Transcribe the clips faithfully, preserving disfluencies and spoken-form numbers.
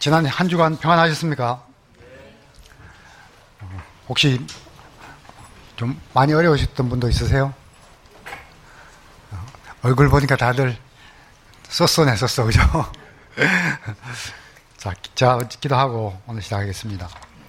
지난 한 주간 평안하셨습니까? 혹시 좀 많이 어려우셨던 분도 있으세요? 얼굴 보니까 다들 쏘쏘네 쏘쏘, 그죠? 자, 자, 기도하고 오늘 시작하겠습니다.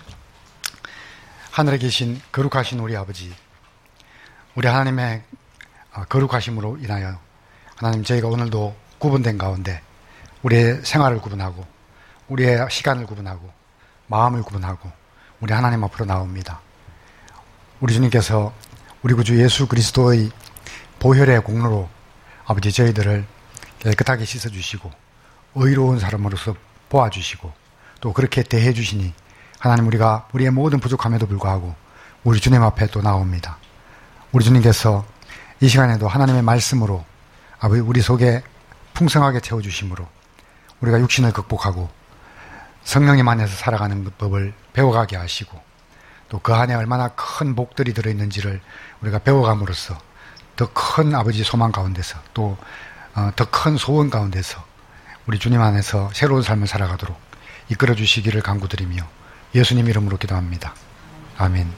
하늘에 계신 거룩하신 우리 아버지, 우리 하나님의 거룩하심으로 인하여 하나님, 저희가 오늘도 구분된 가운데 우리의 생활을 구분하고 우리의 시간을 구분하고 마음을 구분하고 우리 하나님 앞으로 나옵니다. 우리 주님께서 우리 구주 예수 그리스도의 보혈의 공로로 아버지 저희들을 깨끗하게 씻어주시고 의로운 사람으로서 보아주시고 또 그렇게 대해주시니 하나님, 우리가 우리의 모든 부족함에도 불구하고 우리 주님 앞에 또 나옵니다. 우리 주님께서 이 시간에도 하나님의 말씀으로 아버지 우리 속에 풍성하게 채워주심으로 우리가 육신을 극복하고 성령님 안에서 살아가는 법을 배워가게 하시고 또 그 안에 얼마나 큰 복들이 들어있는지를 우리가 배워감으로써 더 큰 아버지 소망 가운데서 또 더 큰 소원 가운데서 우리 주님 안에서 새로운 삶을 살아가도록 이끌어 주시기를 간구드리며 예수님 이름으로 기도합니다. 아멘.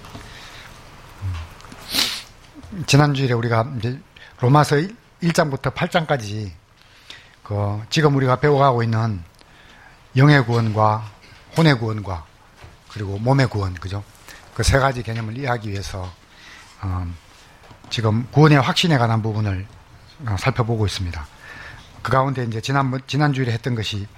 음. 지난주일에 우리가 이제 로마서 일 장부터 팔 장까지 그 지금 우리가 배워가고 있는 영의 구원과 혼의 구원과 그리고 몸의 구원, 그죠? 그 세 가지 개념을 이해하기 위해서 어, 지금 구원의 확신에 관한 부분을 어, 살펴보고 있습니다. 그 가운데 이제 지난 지난주일에 했던 것이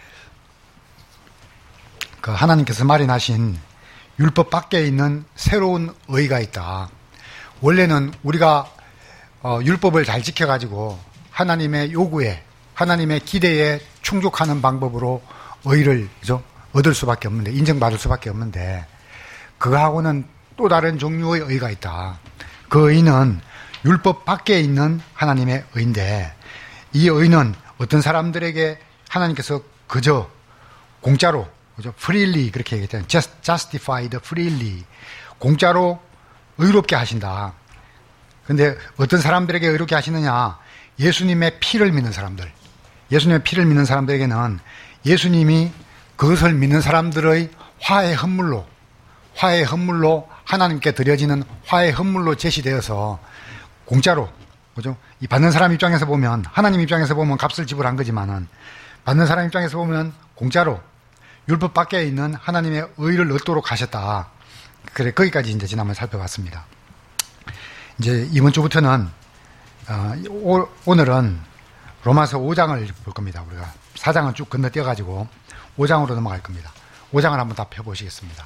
그 하나님께서 마련하신 율법 밖에 있는 새로운 의가 있다. 원래는 우리가 어, 율법을 잘 지켜가지고 하나님의 요구에, 하나님의 기대에 충족하는 방법으로 의를, 그죠? 얻을 수밖에 없는데, 인정받을 수밖에 없는데, 그거하고는 또 다른 종류의 의가 있다. 그 의는 율법 밖에 있는 하나님의 의인데, 이 의는 어떤 사람들에게 하나님께서 그저 공짜로, 그죠? freely, 그렇게 얘기했잖아요. just, justified freely. 공짜로 의롭게 하신다. 근데 어떤 사람들에게 의롭게 하시느냐? 예수님의 피를 믿는 사람들. 예수님의 피를 믿는 사람들에게는 예수님이 그것을 믿는 사람들의 화의 헌물로, 화의 헌물로 하나님께 드려지는 화의 헌물로 제시되어서 공짜로, 그죠? 이 받는 사람 입장에서 보면, 하나님 입장에서 보면 값을 지불한 거지만은, 받는 사람 입장에서 보면 공짜로 율법 밖에 있는 하나님의 의를 얻도록 하셨다. 그래, 거기까지 이제 지난번 살펴봤습니다. 이제 이번 주부터는, 어, 오, 오늘은 로마서 오 장을 볼 겁니다. 우리가 사 장은 쭉 건너뛰어가지고 오 장으로 넘어갈 겁니다. 오 장을 한번 다 펴보시겠습니다.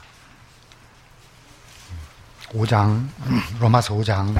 오 장, 로마서 오 장.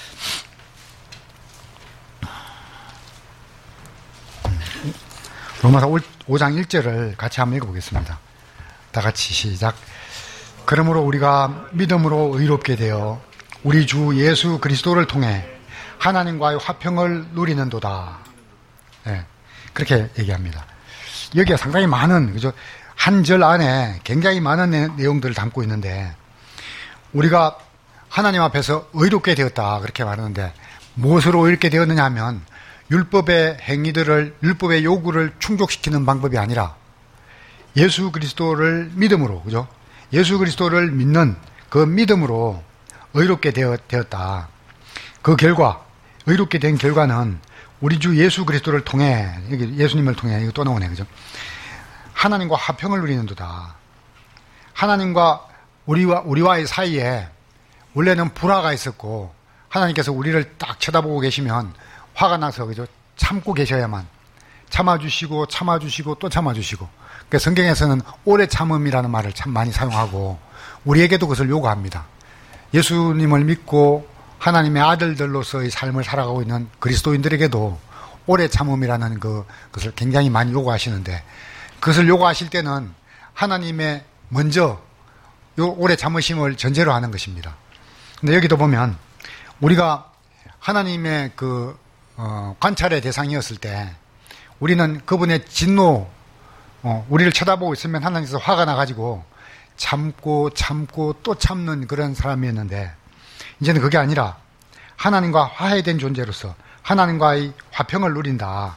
로마서 오 장 일 절을 같이 한번 읽어보겠습니다. 다 같이 시작. 그러므로 우리가 믿음으로 의롭게 되어 우리 주 예수 그리스도를 통해 하나님과의 화평을 누리는도다. 네, 그렇게 얘기합니다. 여기에 상당히 많은, 그죠? 한 절 안에 굉장히 많은 내, 내용들을 담고 있는데, 우리가 하나님 앞에서 의롭게 되었다, 그렇게 말하는데, 무엇으로 의롭게 되었느냐 하면, 율법의 행위들을, 율법의 요구를 충족시키는 방법이 아니라, 예수 그리스도를 믿음으로, 그죠? 예수 그리스도를 믿는 그 믿음으로 의롭게 되었다. 그 결과, 의롭게 된 결과는 우리 주 예수 그리스도를 통해, 여기 예수님을 통해, 이거 또 나오네, 그죠? 하나님과 화평을 누리는도다. 하나님과 우리와, 우리와의 사이에 원래는 불화가 있었고, 하나님께서 우리를 딱 쳐다보고 계시면 화가 나서, 그죠? 참고 계셔야만. 참아주시고, 참아주시고, 또 참아주시고. 그러니까 성경에서는 오래 참음이라는 말을 참 많이 사용하고, 우리에게도 그것을 요구합니다. 예수님을 믿고, 하나님의 아들들로서의 삶을 살아가고 있는 그리스도인들에게도 오래 참음이라는 그, 것을 굉장히 많이 요구하시는데, 그것을 요구하실 때는 하나님의 먼저 요 오래 참으심을 전제로 하는 것입니다. 근데 여기도 보면 우리가 하나님의 그, 어, 관찰의 대상이었을 때 우리는 그분의 진노, 어, 우리를 쳐다보고 있으면 하나님께서 화가 나가지고 참고 참고 또 참는 그런 사람이었는데, 이제는 그게 아니라 하나님과 화해된 존재로서 하나님과의 화평을 누린다.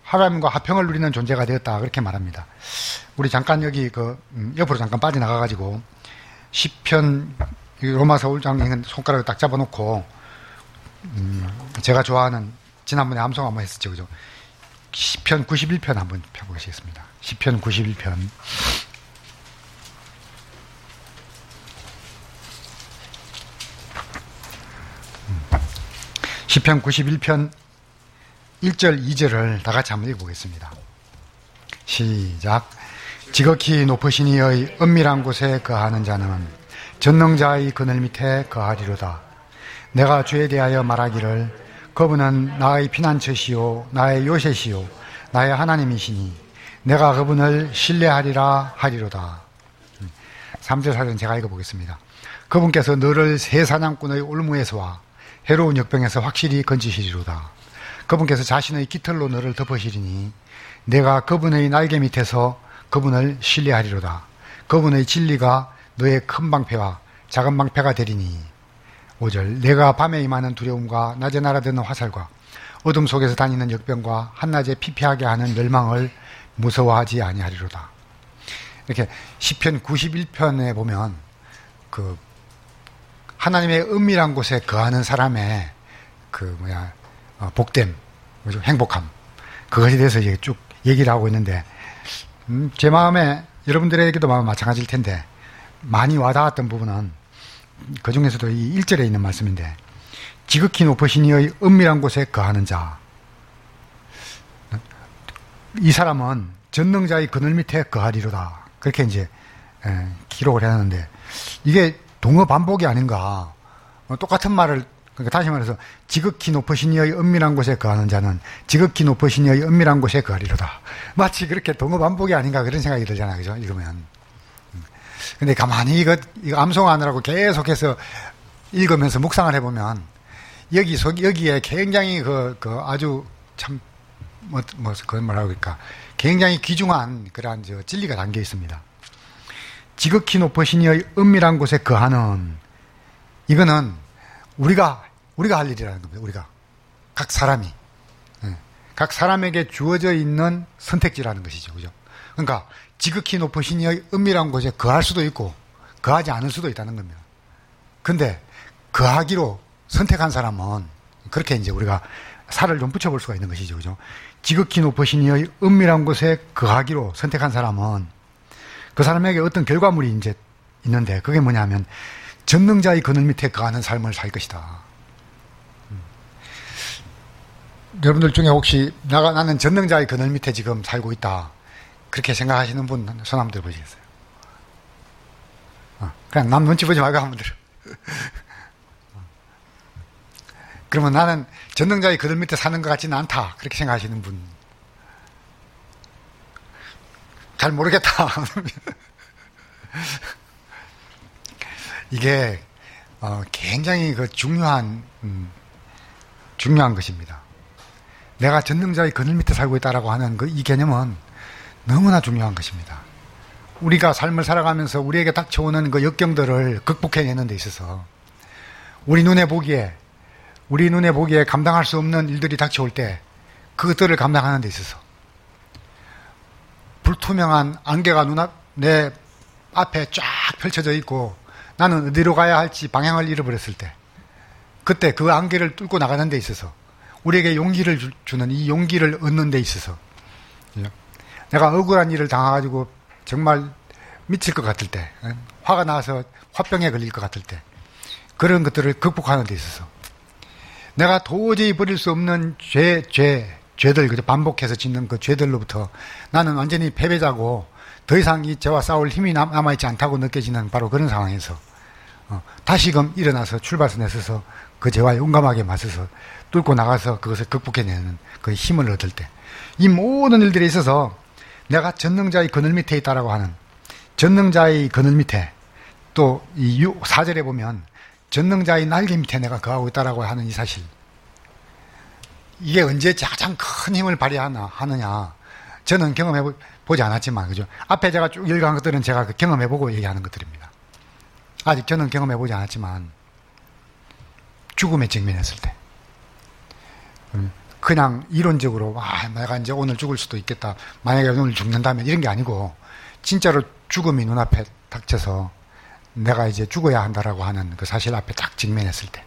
하나님과 화평을 누리는 존재가 되었다. 그렇게 말합니다. 우리 잠깐 여기 그, 음, 옆으로 잠깐 빠져나가가지고, 시편, 로마서 오 장에 있는 손가락을 딱 잡아놓고, 음, 제가 좋아하는, 지난번에 암송 한번 했었죠. 그죠? 시편 구십일 편 한번 펴보시겠습니다. 시편 구십일 편. 시편 구십일 편 일 절, 이 절을 다 같이 한번 읽어보겠습니다. 시작. 지극히 높으신 이의 은밀한 곳에 거하는 자는 전능자의 그늘 밑에 거하리로다. 내가 주에 대하여 말하기를 그분은 나의 피난처시요 나의 요새시요 나의 하나님이시니 내가 그분을 신뢰하리라 하리로다. 삼 절 사 절은 제가 읽어보겠습니다. 그분께서 너를 새 사냥꾼의 올무에서와 해로운 역병에서 확실히 건지시리로다. 그분께서 자신의 깃털로 너를 덮으시리니 내가 그분의 날개 밑에서 그분을 신뢰하리로다. 그분의 진리가 너의 큰 방패와 작은 방패가 되리니. 오 절. 내가 밤에 임하는 두려움과 낮에 날아드는 화살과 어둠 속에서 다니는 역병과 한낮에 피폐하게 하는 멸망을 무서워하지 아니하리로다. 이렇게 시편 구십일 편에 보면 그 하나님의 은밀한 곳에 거하는 사람의 그 뭐야 어, 복됨, 그죠? 행복함, 그것에 대해서 이제 쭉 얘기를 하고 있는데, 음, 제 마음에 여러분들에게도 마찬가지일 텐데 많이 와닿았던 부분은 그 중에서도 이 일 절에 있는 말씀인데, 지극히 높으신 이의 은밀한 곳에 거하는 자. 이 사람은 전능자의 그늘 밑에 거하리로다. 그렇게 이제 에, 기록을 해놨는데, 이게 동어 반복이 아닌가. 어, 똑같은 말을, 그러니까 다시 말해서 지극히 높으신 이의 은밀한 곳에 거하는 자는 지극히 높으신 이의 은밀한 곳에 거하리로다. 마치 그렇게 동어 반복이 아닌가 그런 생각이 들잖아요. 그죠? 읽으면. 근데 가만히 이거, 이거 암송하느라고 계속해서 읽으면서 묵상을 해보면 여기, 속, 여기에 굉장히 그, 그 아주 참, 뭐, 뭐, 그건 뭐라고 그럴까. 굉장히 귀중한 그러한 저 진리가 담겨 있습니다. 지극히 높으신 이의 은밀한 곳에 거하는, 이거는 우리가, 우리가 할 일이라는 겁니다. 우리가. 각 사람이. 각 사람에게 주어져 있는 선택지라는 것이죠. 그죠? 그러니까 지극히 높으신 이의 은밀한 곳에 거할 수도 있고 거하지 않을 수도 있다는 겁니다. 근데 거하기로 선택한 사람은 그렇게 이제 우리가 살을 좀 붙여볼 수가 있는 것이죠. 그죠? 지극히 높으신 이의 은밀한 곳에 거하기로 선택한 사람은 그 사람에게 어떤 결과물이 이제 있는데, 그게 뭐냐면 전능자의 그늘 밑에 거하는 삶을 살 것이다. 음. 여러분들 중에 혹시 나가, 나는 전능자의 그늘 밑에 지금 살고 있다, 그렇게 생각하시는 분 손 한번 들어보시겠어요? 어, 그냥 남 눈치 보지 말고 한번 들어. 그러면 나는 전능자의 그늘 밑에 사는 것 같지는 않다, 그렇게 생각하시는 분. 잘 모르겠다. 이게 어, 굉장히 그 중요한 음, 중요한 것입니다. 내가 전능자의 그늘 밑에 살고 있다라고 하는 그 이 개념은 너무나 중요한 것입니다. 우리가 삶을 살아가면서 우리에게 닥쳐오는 그 역경들을 극복해내는 데 있어서 우리 눈에 보기에 우리 눈에 보기에 감당할 수 없는 일들이 닥쳐올 때 그것들을 감당하는 데 있어서 불투명한 안개가 눈앞 내 앞에 쫙 펼쳐져 있고 나는 어디로 가야 할지 방향을 잃어버렸을 때, 그때 그 안개를 뚫고 나가는 데 있어서 우리에게 용기를 주, 주는 이 용기를 얻는 데 있어서, 내가 억울한 일을 당해가지고 정말 미칠 것 같을 때, 화가 나서 화병에 걸릴 것 같을 때, 그런 것들을 극복하는 데 있어서 내가 도저히 버릴 수 없는 죄, 죄, 죄들, 반복해서 짓는 그 죄들로부터 나는 완전히 패배자고 더 이상 이 죄와 싸울 힘이 남아있지 않다고 느껴지는 바로 그런 상황에서 어, 다시금 일어나서 출발선에 서서 그 죄와 용감하게 맞서서 뚫고 나가서 그것을 극복해내는 그 힘을 얻을 때, 이 모든 일들에 있어서 내가 전능자의 그늘 밑에 있다라고 하는, 전능자의 그늘 밑에, 또 이 사 절에 보면 전능자의 날개 밑에 내가 거하고 있다라고 하는 이 사실, 이게 언제 가장 큰 힘을 발휘하나 하느냐, 저는 경험해 보지 않았지만, 그죠? 앞에 제가 쭉 읽어간 것들은 제가 경험해보고 얘기하는 것들입니다. 아직 저는 경험해보지 않았지만 죽음에 직면했을 때, 그냥 이론적으로 아, 내가 이제 오늘 죽을 수도 있겠다. 만약에 오늘 죽는다면 이런 게 아니고 진짜로 죽음이 눈앞에 닥쳐서 내가 이제 죽어야 한다라고 하는 그 사실 앞에 딱 직면했을 때,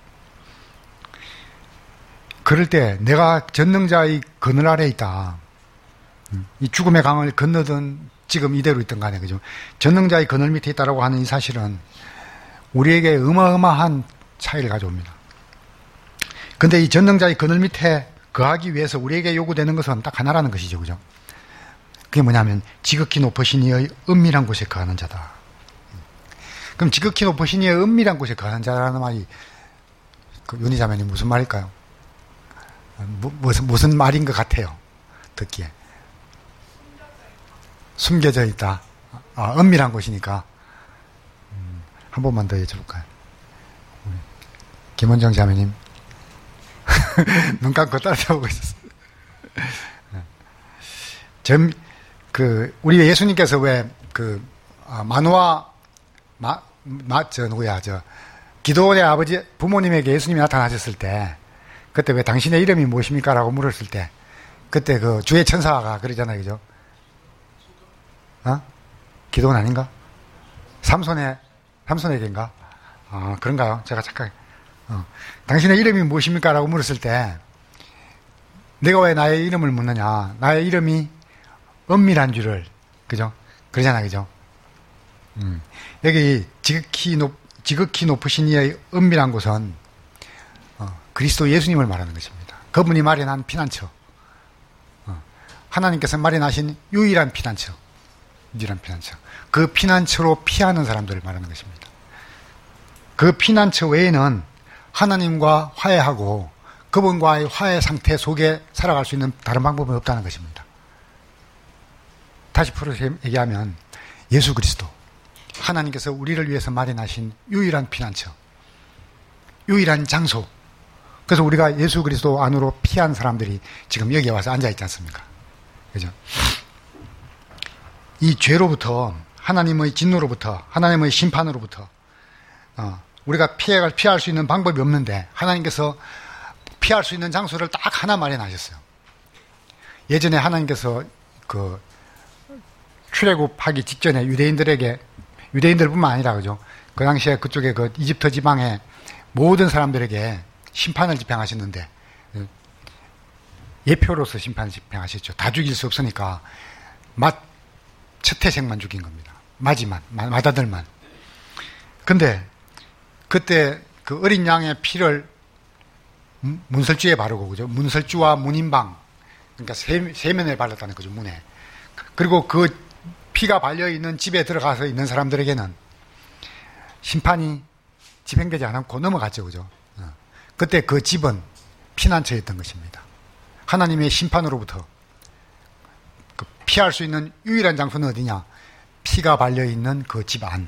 그럴 때 내가 전능자의 그늘 아래에 있다. 이 죽음의 강을 건너든 지금 이대로 있던 간에, 그죠? 전능자의 그늘 밑에 있다라고 하는 이 사실은 우리에게 어마어마한 차이를 가져옵니다. 근데 이 전능자의 그늘 밑에 거하기 위해서 우리에게 요구되는 것은 딱 하나라는 것이죠, 그죠? 그게 뭐냐면 지극히 높으신 이의 은밀한 곳에 거하는 자다. 그럼 지극히 높으신 이의 은밀한 곳에 거하는 자라는 말이 그 윤희자매님 무슨 말일까요? 무, 무슨, 무슨 말인 것 같아요, 듣기에? 숨겨져 있다. 아, 은밀한 곳이니까. 음, 한 번만 더 여쭤볼까요? 김원정 자매님. 눈 감고 따라잡고 있었어요. 전, 그, 우리 예수님께서 왜, 그, 아, 마누아, 마, 마, 저, 누구야, 저, 기도원의 아버지, 부모님에게 예수님이 나타나셨을 때, 그때 왜 당신의 이름이 무엇입니까? 라고 물었을 때, 그때 그 주의 천사가 그러잖아요, 그죠? 어? 기도원 아닌가? 삼손의, 삼손에게인가? 아, 그런가요? 제가 잠깐, 어. 당신의 이름이 무엇입니까? 라고 물었을 때, 내가 왜 나의 이름을 묻느냐? 나의 이름이 은밀한 줄을, 그죠? 그러잖아요, 그죠? 음. 여기 지극히 높, 지극히 높으신 이의 은밀한 곳은, 어, 그리스도 예수님을 말하는 것입니다. 그분이 마련한 피난처. 어. 하나님께서 마련하신 유일한 피난처. 유일한 피난처. 그 피난처로 피하는 사람들을 말하는 것입니다. 그 피난처 외에는 하나님과 화해하고 그분과의 화해 상태 속에 살아갈 수 있는 다른 방법은 없다는 것입니다. 다시 풀어서 얘기하면 예수 그리스도, 하나님께서 우리를 위해서 마련하신 유일한 피난처, 유일한 장소. 그래서 우리가 예수 그리스도 안으로 피한 사람들이 지금 여기에 와서 앉아있지 않습니까? 그죠? 이 죄로부터, 하나님의 진노로부터, 하나님의 심판으로부터 어, 우리가 피해갈, 피할 수 있는 방법이 없는데 하나님께서 피할 수 있는 장소를 딱 하나 마련하셨어요. 예전에 하나님께서 그 출애굽하기 직전에 유대인들에게, 유대인들뿐만 아니라, 그죠? 그 당시에 그쪽에 그 이집트 지방에 모든 사람들에게 심판을 집행하셨는데 예표로서 심판을 집행하셨죠. 다 죽일 수 없으니까 맏 첫 태생만 죽인 겁니다. 마지만, 맏아들만. 근데 그때 그 어린 양의 피를 문설주에 바르고, 그죠? 문설주와 문인방, 그러니까 세, 세면에 발랐다는 거죠, 문에. 그리고 그 피가 발려있는 집에 들어가서 있는 사람들에게는 심판이 집행되지 않았고 넘어갔죠, 그죠? 그때 그 집은 피난처였던 것입니다. 하나님의 심판으로부터 그 피할 수 있는 유일한 장소는 어디냐? 피가 발려있는 그 집 안.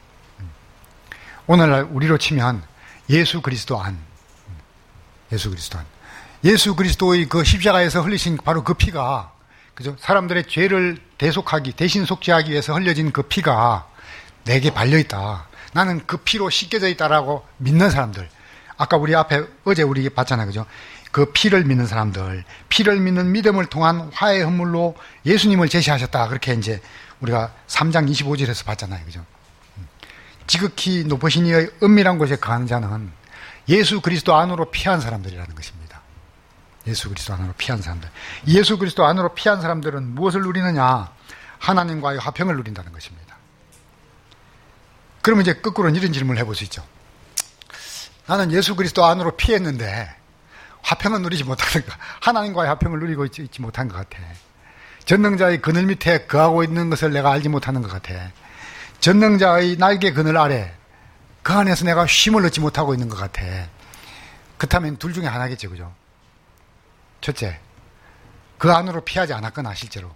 오늘날 우리로 치면 예수 그리스도 안. 예수 그리스도 안. 예수 그리스도의 그 십자가에서 흘리신 바로 그 피가, 그죠? 사람들의 죄를 대속하기, 대신 속죄하기 위해서 흘려진 그 피가 내게 발려있다. 나는 그 피로 씻겨져 있다라고 믿는 사람들. 아까 우리 앞에 어제 우리 봤잖아요, 그죠? 그 피를 믿는 사람들, 피를 믿는 믿음을 통한 화해의 헌물로 예수님을 제시하셨다. 그렇게 이제 우리가 삼 장 이십오 절에서 봤잖아요, 그죠? 지극히 높으신 이의 은밀한 곳에 거하는 자는 예수 그리스도 안으로 피한 사람들이라는 것입니다. 예수 그리스도 안으로 피한 사람들. 예수 그리스도 안으로 피한 사람들은 무엇을 누리느냐? 하나님과의 화평을 누린다는 것입니다. 그러면 이제 거꾸로는 이런 질문을 해볼 수 있죠. 나는 예수 그리스도 안으로 피했는데 화평은 누리지 못하는가? 하나님과의 화평을 누리고 있지, 있지 못한 것 같아. 전능자의 그늘 밑에 거하고 있는 것을 내가 알지 못하는 것 같아. 전능자의 날개 그늘 아래 그 안에서 내가 쉼을 얻지 못하고 있는 것 같아. 그렇다면 둘 중에 하나겠죠, 그죠? 첫째, 그 안으로 피하지 않았거나 실제로.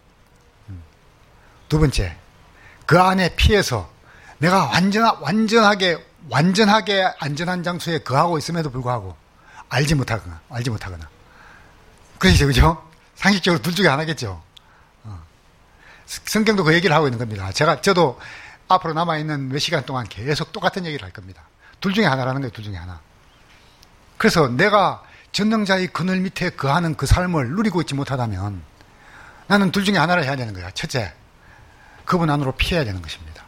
두 번째, 그 안에 피해서 내가 완전, 완전하게 완전하게 안전한 장소에 거하고 있음에도 불구하고 알지 못하거나 알지 못하거나. 그러시죠, 그죠? 상식적으로 둘 중에 하나겠죠. 어. 성경도 그 얘기를 하고 있는 겁니다. 제가 저도 앞으로 남아있는 몇 시간 동안 계속 똑같은 얘기를 할 겁니다. 둘 중에 하나라는 거예요. 둘 중에 하나. 그래서 내가 전능자의 그늘 밑에 거하는 그 삶을 누리고 있지 못하다면 나는 둘 중에 하나를 해야 되는 거야. 첫째, 그분 안으로 피해야 되는 것입니다.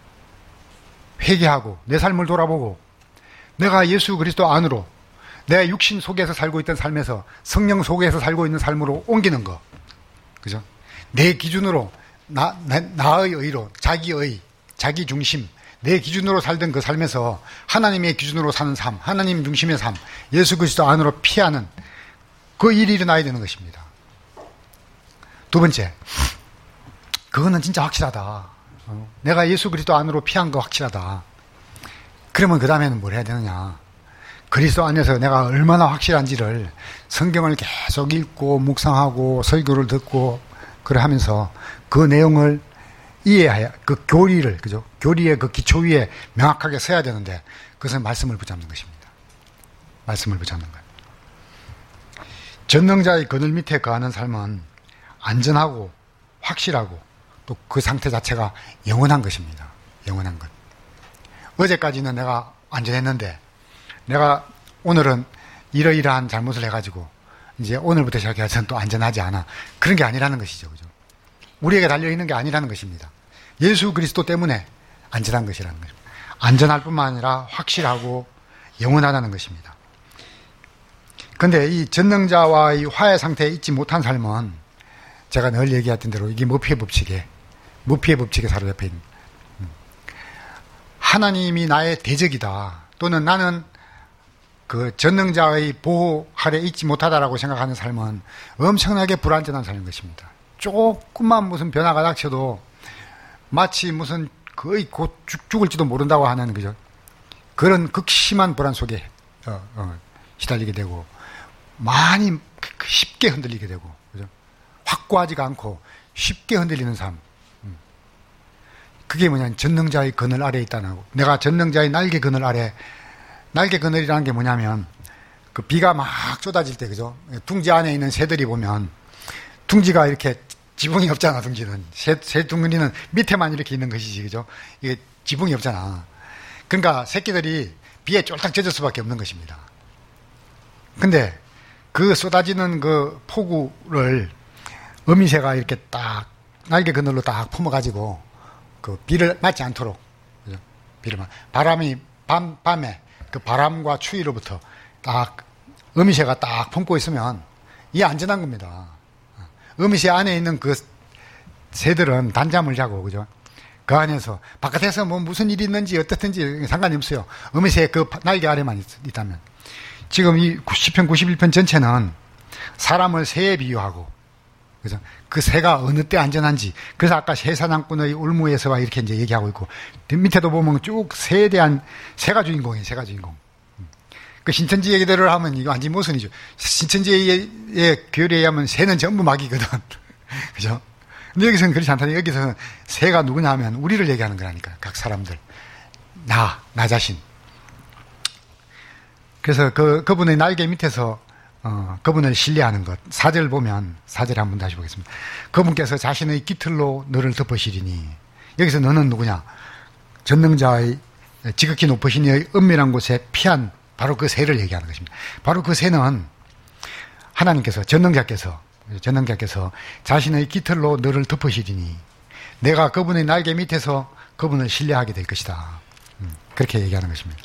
회개하고 내 삶을 돌아보고 내가 예수 그리스도 안으로 내 육신 속에서 살고 있던 삶에서 성령 속에서 살고 있는 삶으로 옮기는 거. 그죠? 내 기준으로 나, 나, 나의 의로 자기의 자기 중심 내 기준으로 살던 그 삶에서 하나님의 기준으로 사는 삶, 하나님 중심의 삶, 예수 그리스도 안으로 피하는 그 일이 일어나야 되는 것입니다. 두 번째, 그거는 진짜 확실하다. 내가 예수 그리스도 안으로 피한 거 확실하다. 그러면 그 다음에는 뭘 해야 되느냐. 그리스도 안에서 내가 얼마나 확실한지를 성경을 계속 읽고 묵상하고 설교를 듣고 그래 하면서 그 내용을 이해해야, 그 교리를, 그죠? 교리의 그 기초 위에 명확하게 서야 되는데, 그것은 말씀을 붙잡는 것입니다. 말씀을 붙잡는 거예요. 전능자의 그늘 밑에 거하는 삶은 안전하고, 확실하고, 또 그 상태 자체가 영원한 것입니다. 영원한 것. 어제까지는 내가 안전했는데, 내가 오늘은 이러이러한 잘못을 해가지고, 이제 오늘부터 시작해서 또 안전하지 않아. 그런 게 아니라는 것이죠. 그죠? 우리에게 달려있는 게 아니라는 것입니다. 예수 그리스도 때문에 안전한 것이라는 거죠. 안전할 뿐만 아니라 확실하고 영원하다는 것입니다. 그런데 이 전능자와의 화해 상태에 있지 못한 삶은 제가 늘 얘기했던 대로 이게 머피의 법칙에 머피의 법칙에 사로잡혀 있는 하나님이 나의 대적이다 또는 나는 그 전능자의 보호 아래 있지 못하다라고 생각하는 삶은 엄청나게 불안전한 삶인 것입니다. 조금만 무슨 변화가 닥쳐도 마치 무슨 거의 곧 죽, 죽을지도 모른다고 하는 그죠? 그런 극심한 불안 속에 어, 어, 시달리게 되고 많이 쉽게 흔들리게 되고 그죠? 확고하지가 않고 쉽게 흔들리는 삶. 음. 그게 뭐냐면 전능자의 그늘 아래에 있다는 거. 내가 전능자의 날개 그늘 아래 날개 그늘이라는 게 뭐냐면 그 비가 막 쏟아질 때 그죠? 둥지 안에 있는 새들이 보면 둥지가 이렇게 지붕이 없잖아, 둥지는. 새, 새 둥지는 밑에만 이렇게 있는 것이지, 그죠? 이게 지붕이 없잖아. 그러니까 새끼들이 비에 쫄딱 젖을 수밖에 없는 것입니다. 근데 그 쏟아지는 그 폭우를 어미새가 이렇게 딱 날개 그늘로 딱 품어가지고 그 비를 맞지 않도록, 그죠? 비를 맞, 바람이 밤, 밤에 그 바람과 추위로부터 딱 어미새가 딱 품고 있으면 이게 안전한 겁니다. 어미새 안에 있는 그 새들은 단잠을 자고, 그죠? 그 안에서, 바깥에서 뭐 무슨 일이 있는지 어떻든지 상관이 없어요. 어미새 그 날개 아래만 있, 있다면. 지금 이 시편 구십일 편 전체는 사람을 새에 비유하고, 그죠? 그 새가 어느 때 안전한지. 그래서 아까 새사냥꾼의 울무에서와 이렇게 이제 얘기하고 있고, 밑에도 보면 쭉 새에 대한, 새가 주인공이에요, 새가 주인공. 그 신천지 얘기대로 하면 이거 완전히 모순이죠. 신천지의 교리에 의하면 새는 전부 마귀거든. 그죠? 근데 여기서는 그렇지 않다. 여기서는 새가 누구냐 하면 우리를 얘기하는 거라니까. 각 사람들. 나, 나 자신. 그래서 그, 그분의 날개 밑에서, 어, 그분을 신뢰하는 것. 사절 보면, 사절 한번 다시 보겠습니다. 그분께서 자신의 깃털로 너를 덮으시리니. 여기서 너는 누구냐? 전능자의 지극히 높으신 이의 은밀한 곳에 피한 바로 그 새를 얘기하는 것입니다. 바로 그 새는 하나님께서, 전능자께서, 전능자께서 자신의 깃털로 너를 덮으시리니 내가 그분의 날개 밑에서 그분을 신뢰하게 될 것이다. 그렇게 얘기하는 것입니다.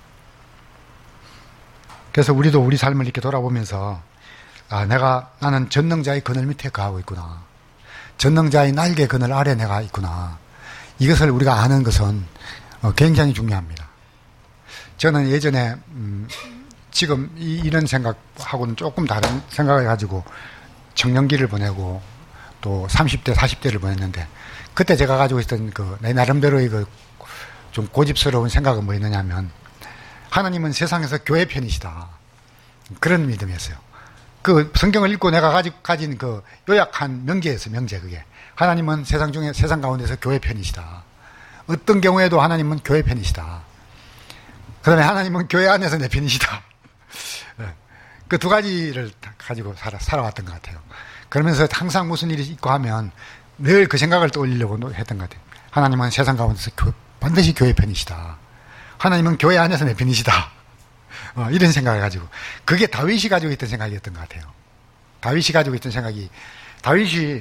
그래서 우리도 우리 삶을 이렇게 돌아보면서 아, 내가, 나는 전능자의 그늘 밑에 거하고 있구나. 전능자의 날개 그늘 아래 내가 있구나. 이것을 우리가 아는 것은 굉장히 중요합니다. 저는 예전에 음, 지금 이, 이런 생각하고는 조금 다른 생각을 가지고 청년기를 보내고 또 삼십 대, 사십 대를 보냈는데 그때 제가 가지고 있었던 그 내 나름대로의 그 좀 고집스러운 생각은 뭐였느냐 하면 하나님은 세상에서 교회 편이시다. 그런 믿음이었어요. 그 성경을 읽고 내가 가지, 가진 그 요약한 명제였어요. 명제 그게. 하나님은 세상 중에 세상 가운데서 교회 편이시다. 어떤 경우에도 하나님은 교회 편이시다. 그 다음에 하나님은 교회 안에서 내 편이시다. 그 두 가지를 가지고 살아, 살아왔던 것 같아요. 그러면서 항상 무슨 일이 있고 하면 늘 그 생각을 떠올리려고 했던 것 같아요. 하나님은 세상 가운데서 교, 반드시 교회 편이시다. 하나님은 교회 안에서 내 편이시다. 어, 이런 생각을 가지고. 그게 다윗이 가지고 있던 생각이었던 것 같아요. 다윗이 가지고 있던 생각이, 다윗이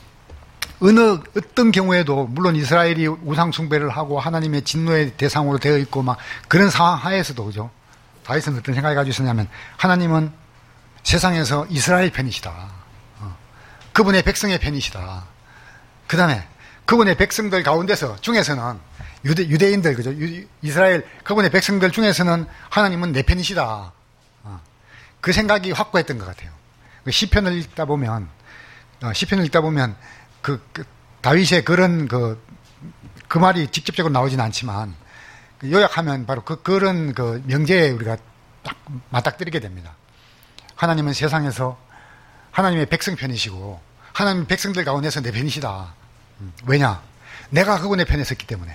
어느, 어떤 경우에도, 물론 이스라엘이 우상숭배를 하고 하나님의 진노의 대상으로 되어 있고 막 그런 상황 하에서도, 그죠? 다윗은 어떤 생각을 가지고 있었냐면, 하나님은 세상에서 이스라엘 편이시다. 어, 그분의 백성의 편이시다. 그 다음에 그분의 백성들 가운데서, 중에서는 유대, 유대인들, 그죠? 유, 이스라엘, 그분의 백성들 중에서는 하나님은 내 편이시다. 어, 그 생각이 확고했던 것 같아요. 시편을 읽다 보면, 어, 시편을 읽다 보면, 그, 그 다윗의 그런 그, 그 말이 직접적으로 나오진 않지만, 요약하면 바로 그, 그런 그 명제에 우리가 딱 맞닥뜨리게 됩니다. 하나님은 세상에서 하나님의 백성 편이시고, 하나님 백성들 가운데서 내 편이시다. 왜냐? 내가 그분의 편에 섰기 때문에.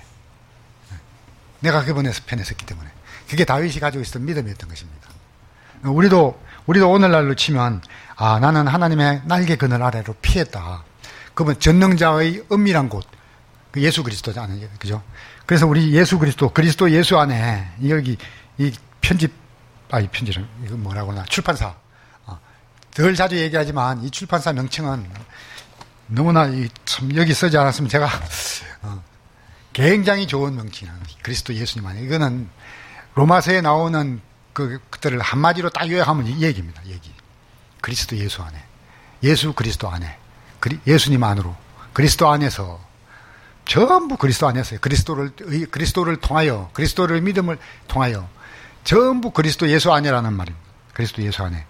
내가 그분의 편에 섰기 때문에. 그게 다윗이 가지고 있었던 믿음이었던 것입니다. 우리도, 우리도 오늘날로 치면, 아, 나는 하나님의 날개 그늘 아래로 피했다. 그분 전능자의 은밀한 곳. 예수 그리스도잖아요. 그죠? 그래서 우리 예수 그리스도, 그리스도 예수 안에, 여기, 이 편집, 아, 이 편집은, 이거 뭐라고 하나, 출판사. 어, 덜 자주 얘기하지만, 이 출판사 명칭은 너무나 이, 참, 여기 쓰지 않았으면 제가, 어, 굉장히 좋은 명칭이에요. 그리스도 예수님 안에. 이거는 로마서에 나오는 그, 그들을 한마디로 딱 요약하면 이 얘기입니다. 얘기. 그리스도 예수 안에. 예수 그리스도 안에. 그리, 예수님 안으로. 그리스도 안에서. 전부 그리스도 안에서요. 그리스도를, 그리스도를 통하여, 그리스도를 믿음을 통하여. 전부 그리스도 예수 안에라는 말입니다. 그리스도 예수 안에.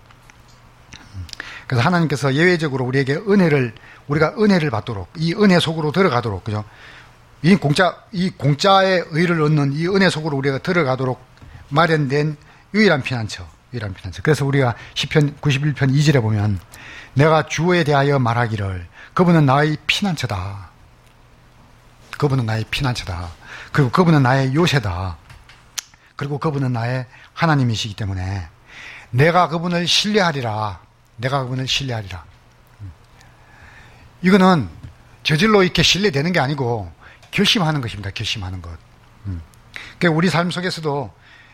그래서 하나님께서 예외적으로 우리에게 은혜를, 우리가 은혜를 받도록, 이 은혜 속으로 들어가도록, 그죠? 이 공짜, 이 공짜의 의를 얻는 이 은혜 속으로 우리가 들어가도록 마련된 유일한 피난처, 유일한 피난처. 그래서 우리가 시편 구십일 편 이 절에 보면, 내가 주에 대하여 말하기를, 그분은 나의 피난처다. 그분은 나의 피난처다. 그리고 그분은 나의 요새다. 그리고 그분은 나의 하나님이시기 때문에, 내가 그분을 신뢰하리라. 내가 그분을 신뢰하리라. 이거는 저질로 이렇게 신뢰되는 게 아니고, 결심하는 것입니다. 결심하는 것. 음. 그러니까 우리 삶 속에서도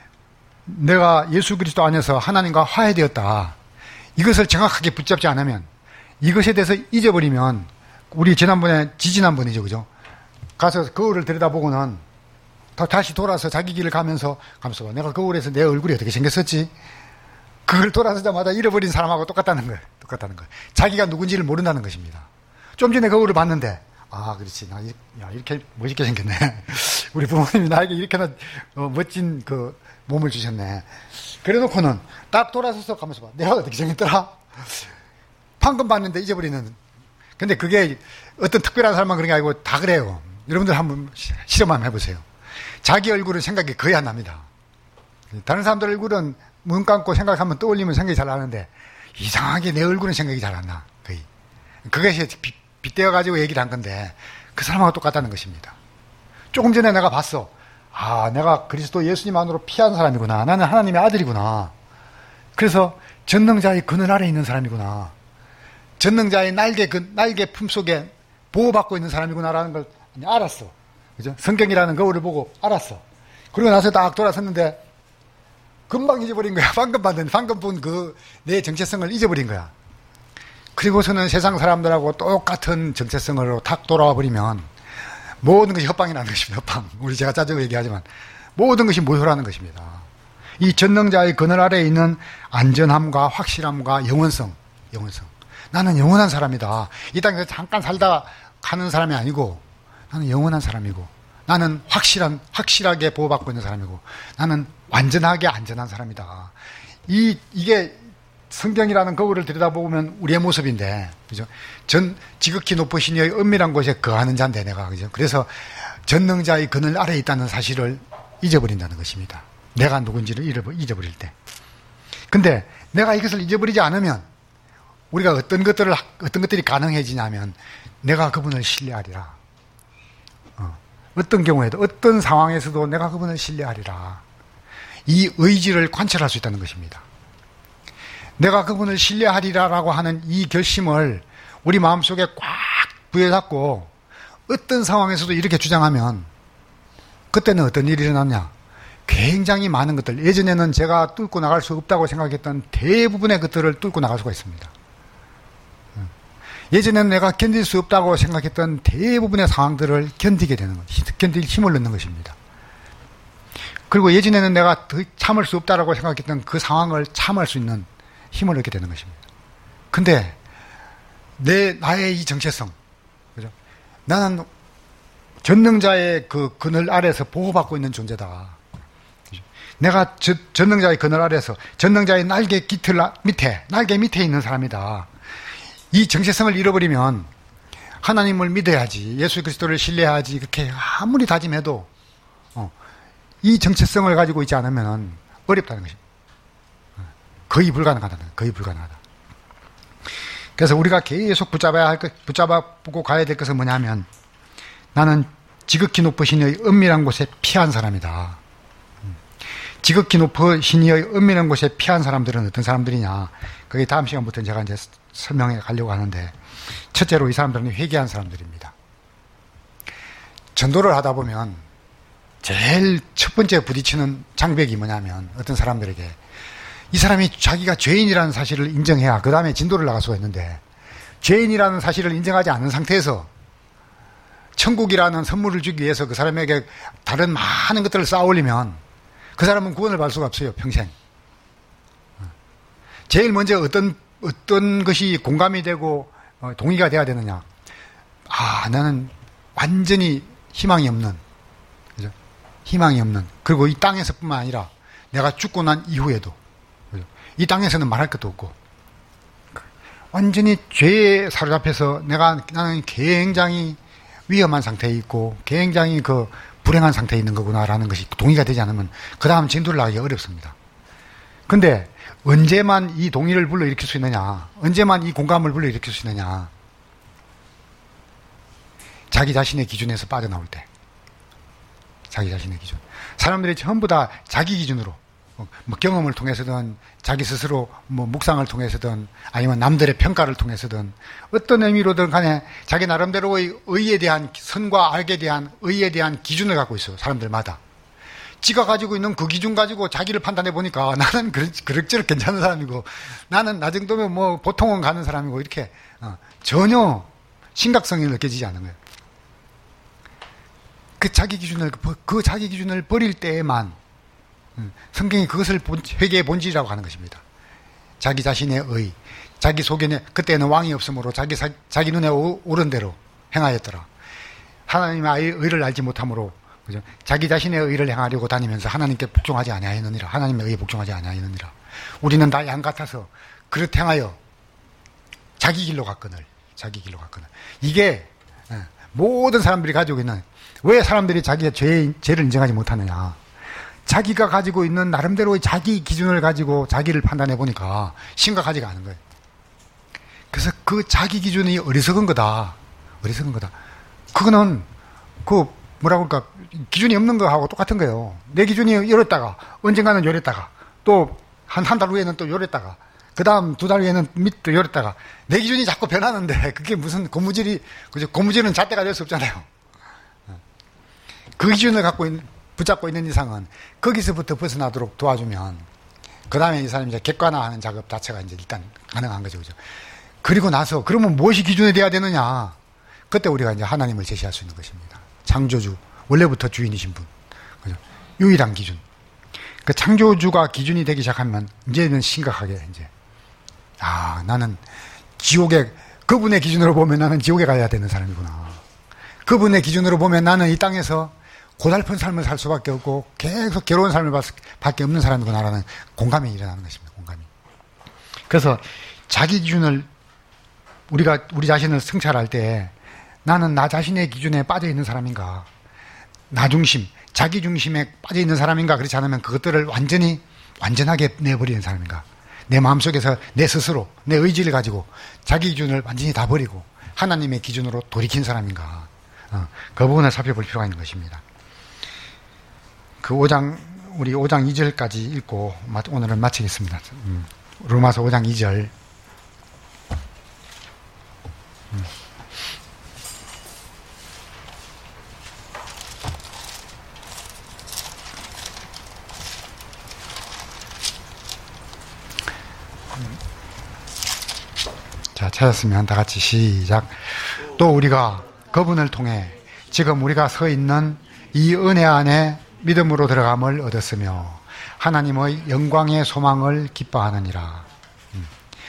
내가 예수 그리스도 안에서 하나님과 화해되었다. 이것을 정확하게 붙잡지 않으면, 이것에 대해서 잊어버리면, 우리 지난번에, 지지난번이죠. 그죠? 가서 거울을 들여다보고는 다시 돌아서 자기 길을 가면서, 가면서 봐. 내가 거울에서 내 얼굴이 어떻게 생겼었지? 그걸 돌아서자마자 잃어버린 사람하고 똑같다는 거예요. 똑같다는 거예요. 자기가 누군지를 모른다는 것입니다. 좀 전에 거울을 봤는데, 아, 그렇지. 나, 야, 이렇게 멋있게 생겼네. 우리 부모님이 나에게 이렇게나 어, 멋진 그 몸을 주셨네. 그래 놓고는 딱 돌아서서 가면서 봐. 내가 어떻게 생겼더라? 방금 봤는데 잊어버리는. 근데 그게 어떤 특별한 사람만 그런 게 아니고 다 그래요. 여러분들 한번 실험 한번 해보세요. 자기 얼굴은 생각이 거의 안 납니다. 다른 사람들 얼굴은 눈 감고 생각하면 떠올리면 생각이 잘 나는데, 이상하게 내 얼굴은 생각이 잘 안 나. 거의. 그것이 빗대어가지고 얘기를 한 건데, 그 사람하고 똑같다는 것입니다. 조금 전에 내가 봤어. 아, 내가 그리스도 예수님 안으로 피한 사람이구나. 나는 하나님의 아들이구나. 그래서 전능자의 그늘 아래 있는 사람이구나. 전능자의 날개, 그 날개 품 속에 보호받고 있는 사람이구나라는 걸 알았어. 그죠? 성경이라는 거울을 보고 알았어. 그리고 나서 딱 돌아섰는데, 금방 잊어버린 거야. 방금 봤는데, 방금 본 그 내 정체성을 잊어버린 거야. 그리고서는 세상 사람들하고 똑같은 정체성으로 탁 돌아와 버리면 모든 것이 헛방이라는 것입니다. 헛방. 우리 제가 짜증을 얘기하지만 모든 것이 모효라는 것입니다. 이 전능자의 그늘 아래에 있는 안전함과 확실함과 영원성, 영원성. 나는 영원한 사람이다. 이 땅에서 잠깐 살다 가는 사람이 아니고, 나는 영원한 사람이고, 나는 확실한, 확실하게 보호받고 있는 사람이고, 나는 완전하게 안전한 사람이다. 이, 이게 성경이라는 거울을 들여다보면 우리의 모습인데, 그죠? 전, 지극히 높으신 이의 은밀한 곳에 거하는 자인데, 내가, 그죠? 그래서 전능자의 그늘 아래에 있다는 사실을 잊어버린다는 것입니다. 내가 누군지를 잊어버릴 때. 근데 내가 이것을 잊어버리지 않으면, 우리가 어떤 것들을, 어떤 것들이 가능해지냐면, 내가 그분을 신뢰하리라. 어. 어떤 경우에도, 어떤 상황에서도 내가 그분을 신뢰하리라. 이 의지를 관철할 수 있다는 것입니다. 내가 그분을 신뢰하리라라고 하는 이 결심을 우리 마음속에 꽉 부여잡고 어떤 상황에서도 이렇게 주장하면, 그때는 어떤 일이 일어났냐? 굉장히 많은 것들, 예전에는 제가 뚫고 나갈 수 없다고 생각했던 대부분의 것들을 뚫고 나갈 수가 있습니다. 예전에는 내가 견딜 수 없다고 생각했던 대부분의 상황들을 견디게 되는 것, 견딜 힘을 넣는 것입니다. 그리고 예전에는 내가 더 참을 수 없다고 생각했던 그 상황을 참을 수 있는 힘을 얻게 되는 것입니다. 근데 내 나의 이 정체성, 그죠? 나는 전능자의 그 그늘 아래서 보호받고 있는 존재다. 내가 저, 전능자의 그늘 아래서 전능자의 날개 깃틀 밑에 날개 밑에 있는 사람이다. 이 정체성을 잃어버리면 하나님을 믿어야지, 예수 그리스도를 신뢰하지, 그렇게 아무리 다짐해도 어, 이 정체성을 가지고 있지 않으면 어렵다는 것입니다. 거의 불가능하다는 거예요. 거의 불가능하다. 그래서 우리가 계속 붙잡아야 할 것, 붙잡고 가야 될 것은 뭐냐면, 나는 지극히 높으신 이의 은밀한 곳에 피한 사람이다. 지극히 높으신 이의 은밀한 곳에 피한 사람들은 어떤 사람들이냐? 그게 다음 시간부터 제가 이제 설명해 가려고 하는데, 첫째로 이 사람들은 회개한 사람들입니다. 전도를 하다 보면 제일 첫 번째 부딪히는 장벽이 뭐냐면, 어떤 사람들에게 이 사람이 자기가 죄인이라는 사실을 인정해야 그 다음에 진도를 나갈 수가 있는데, 죄인이라는 사실을 인정하지 않은 상태에서 천국이라는 선물을 주기 위해서 그 사람에게 다른 많은 것들을 쌓아 올리면 그 사람은 구원을 받을 수가 없어요, 평생. 제일 먼저 어떤 어떤 것이 공감이 되고 동의가 돼야 되느냐? 아, 나는 완전히 희망이 없는, 그죠? 희망이 없는. 그리고 이 땅에서뿐만 아니라 내가 죽고 난 이후에도, 그죠? 이 땅에서는 말할 것도 없고, 완전히 죄에 사로잡혀서 내가 나는 굉장히 위험한 상태에 있고 굉장히 그 불행한 상태에 있는 거구나라는 것이 동의가 되지 않으면 그 다음 진도를 나가기 어렵습니다. 근데 언제만 이 동의를 불러일으킬 수 있느냐, 언제만 이 공감을 불러일으킬 수 있느냐, 자기 자신의 기준에서 빠져나올 때. 자기 자신의 기준. 사람들이 전부 다 자기 기준으로, 뭐 경험을 통해서든 자기 스스로 뭐 묵상을 통해서든 아니면 남들의 평가를 통해서든 어떤 의미로든 간에 자기 나름대로의 의에 대한, 선과 악에 대한 의에 대한 기준을 갖고 있어요, 사람들마다. 지가 가지고 있는 그 기준 가지고 자기를 판단해 보니까 나는 그럭저럭 괜찮은 사람이고, 나는 나 정도면 뭐 보통은 가는 사람이고, 이렇게 어, 전혀 심각성이 느껴지지 않는 거예요. 그 자기 기준을, 그 자기 기준을 버릴 때에만 성경이 그것을 본, 회개의 본질이라고 하는 것입니다. 자기 자신의 의, 자기 속에는, 그때는 왕이 없으므로 자기, 사, 자기 눈에 오, 옳은 대로 행하였더라. 하나님의 의를 알지 못하므로, 그죠? 자기 자신의 의를 행하려고 다니면서 하나님께 복종하지 아니하였느니라. 하나님의 의에 복종하지 아니하였느니라. 우리는 다 양 같아서 그릇 행하여 자기 길로 갔거늘, 자기 길로 갔거늘. 이게 모든 사람들이 가지고 있는, 왜 사람들이 자기의 죄, 죄를 인정하지 못하느냐? 자기가 가지고 있는 나름대로의 자기 기준을 가지고 자기를 판단해 보니까 심각하지가 않은 거예요. 그래서 그 자기 기준이 어리석은 거다. 어리석은 거다. 그거는 그 뭐라고 할까, 기준이 없는 거하고 똑같은 거예요. 내 기준이 이랬다가 언젠가는 요랬다가 또 한 한 달 후에는 또 요랬다가 그 다음 두 달 후에는 밑도 요랬다가 내 기준이 자꾸 변하는데 그게 무슨 고무줄이, 그죠? 고무줄은 잣대가 될 수 없잖아요. 그 기준을 갖고 있는, 붙잡고 있는 이상은 거기서부터 벗어나도록 도와주면 그 다음에 이 사람이 이제 객관화하는 작업 자체가 이제 일단 가능한 거죠, 그죠? 그리고 나서 그러면 무엇이 기준이 돼야 되느냐? 그때 우리가 이제 하나님을 제시할 수 있는 것입니다. 창조주, 원래부터 주인이신 분, 그죠? 유일한 기준. 그 창조주가 기준이 되기 시작하면 이제는 심각하게 이제, 아, 나는 지옥에, 그분의 기준으로 보면 나는 지옥에 가야 되는 사람이구나. 그분의 기준으로 보면 나는 이 땅에서 고달픈 삶을 살 수밖에 없고 계속 괴로운 삶을 밖에 없는 사람이구나라는 공감이 일어나는 것입니다. 공감이. 그래서 자기 기준을, 우리가 우리 자신을 성찰할 때 나는 나 자신의 기준에 빠져 있는 사람인가, 나 중심, 자기 중심에 빠져 있는 사람인가, 그렇지 않으면 그것들을 완전히 완전하게 내버리는 사람인가, 내 마음속에서 내 스스로 내 의지를 가지고 자기 기준을 완전히 다 버리고 하나님의 기준으로 돌이킨 사람인가, 어, 그 부분을 살펴볼 필요가 있는 것입니다. 그 오 장, 우리 오 장 이 절까지 읽고 오늘은 마치겠습니다. 음, 로마서 오 장 이 절. 음. 자, 찾았으면 다 같이 시작. 또 우리가 그분을 통해 지금 우리가 서 있는 이 은혜 안에 믿음으로 들어감을 얻었으며 하나님의 영광의 소망을 기뻐하느니라. 음.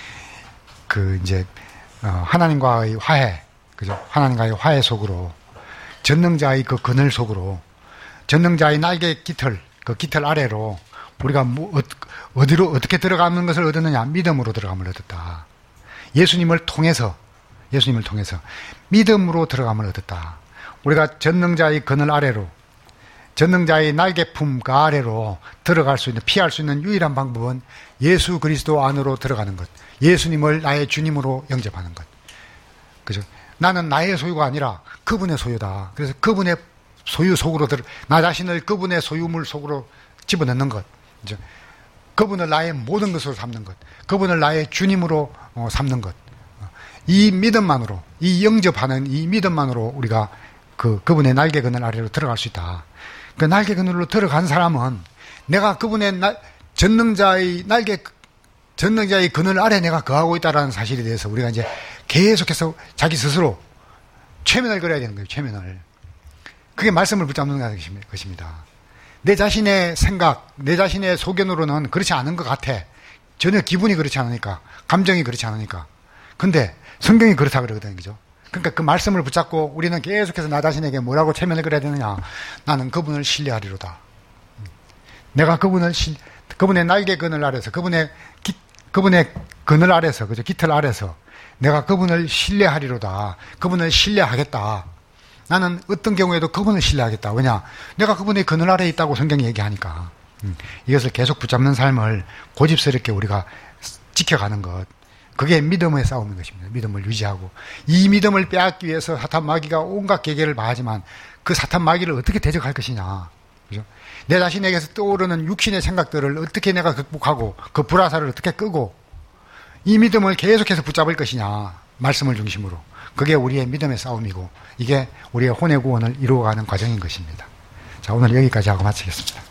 그 이제 어, 하나님과의 화해, 그죠? 하나님과의 화해 속으로, 전능자의 그 그늘 속으로, 전능자의 날개 깃털, 그 깃털 아래로 우리가 뭐, 어디로 어떻게 들어가는 것을 얻었느냐? 믿음으로 들어감을 얻었다. 예수님을 통해서, 예수님을 통해서 믿음으로 들어감을 얻었다. 우리가 전능자의 그늘 아래로, 전능자의 날개품 그 아래로 들어갈 수 있는, 피할 수 있는 유일한 방법은 예수 그리스도 안으로 들어가는 것. 예수님을 나의 주님으로 영접하는 것. 그죠? 나는 나의 소유가 아니라 그분의 소유다. 그래서 그분의 소유 속으로 들어, 나 자신을 그분의 소유물 속으로 집어넣는 것. 그죠? 그분을 나의 모든 것으로 삼는 것. 그분을 나의 주님으로 어, 삼는 것. 이 믿음만으로, 이 영접하는 이 믿음만으로 우리가 그, 그분의 날개 그늘 아래로 들어갈 수 있다. 그 날개 그늘로 들어간 사람은 내가 그분의 나, 전능자의 날개, 전능자의 그늘 아래 내가 거하고 있다는 사실에 대해서 우리가 이제 계속해서 자기 스스로 최면을 걸어야 되는 거예요, 최면을. 그게 말씀을 붙잡는 것입니다. 내 자신의 생각, 내 자신의 소견으로는 그렇지 않은 것 같아. 전혀 기분이 그렇지 않으니까, 감정이 그렇지 않으니까. 근데 성경이 그렇다 그러거든요, 그죠? 그러니까 그 말씀을 붙잡고 우리는 계속해서 나 자신에게 뭐라고 최면을 걸어야 되느냐. 나는 그분을 신뢰하리로다. 내가 그분을, 신, 그분의 날개 그늘 아래서, 그분의, 기, 그분의 그늘 아래서, 그죠? 깃털 아래서 내가 그분을 신뢰하리로다. 그분을 신뢰하겠다. 나는 어떤 경우에도 그분을 신뢰하겠다. 왜냐? 내가 그분의 그늘 아래에 있다고 성경이 얘기하니까. 음, 이것을 계속 붙잡는 삶을 고집스럽게 우리가 지켜가는 것. 그게 믿음의 싸움인 것입니다. 믿음을 유지하고. 이 믿음을 빼앗기 위해서 사탄 마귀가 온갖 계계를 마하지만 그 사탄 마귀를 어떻게 대적할 것이냐. 그죠? 내 자신에게서 떠오르는 육신의 생각들을 어떻게 내가 극복하고 그 불화살을 어떻게 끄고 이 믿음을 계속해서 붙잡을 것이냐. 말씀을 중심으로. 그게 우리의 믿음의 싸움이고 이게 우리의 혼의 구원을 이루어가는 과정인 것입니다. 자, 오늘 여기까지 하고 마치겠습니다.